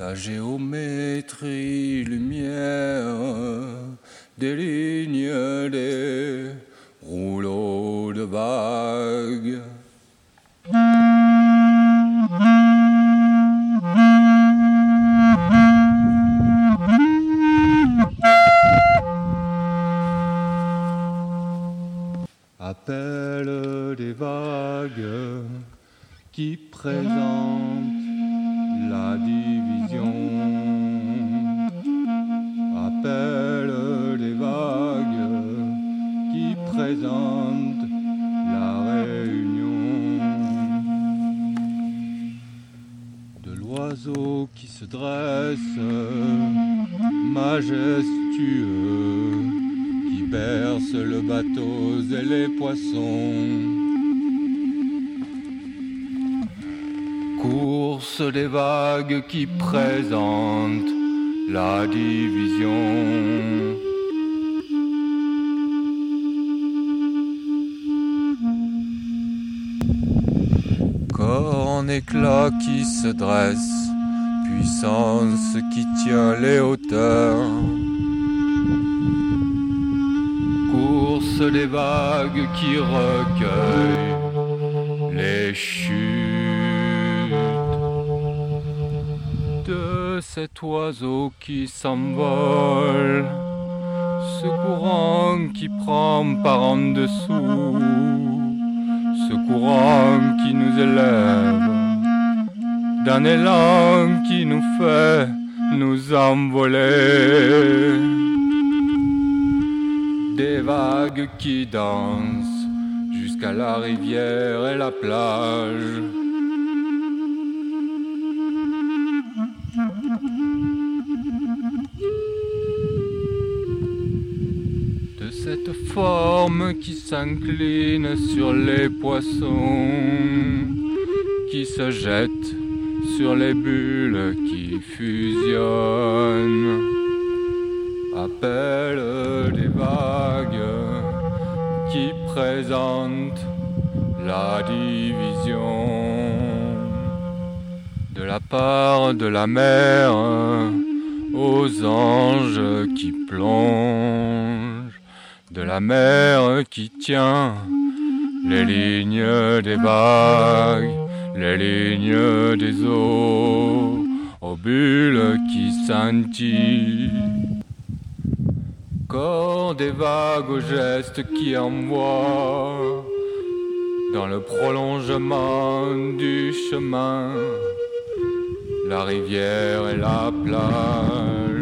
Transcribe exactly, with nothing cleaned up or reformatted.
La géométrie lumière des lignes des rouleaux de vagues. Appelle des vagues qui présentent la division. Appelle des vagues qui présentent la réunion. De l'oiseau qui se dresse, majestueux, qui berce le bateau et les poissons. Course des vagues qui présentent la division. Corps en éclat qui se dresse, puissance qui tient les hauteurs. Course des vagues qui recueillent les chutes de cet oiseau qui s'envole, ce courant qui prend par en dessous, ce courant qui nous élève d'un élan qui nous fait nous envoler. Des vagues qui dansent jusqu'à la rivière et la plage. De cette forme qui s'incline sur les poissons, qui se jette sur les bulles qui fusionnent. Appelle des vagues qui présentent la division. De la part de la mer aux anges qui plongent, de la mer qui tient les lignes des vagues, les lignes des eaux, aux bulles qui scintillent. Corps des vagues aux gestes qui envoient dans le prolongement du chemin la rivière et la plage.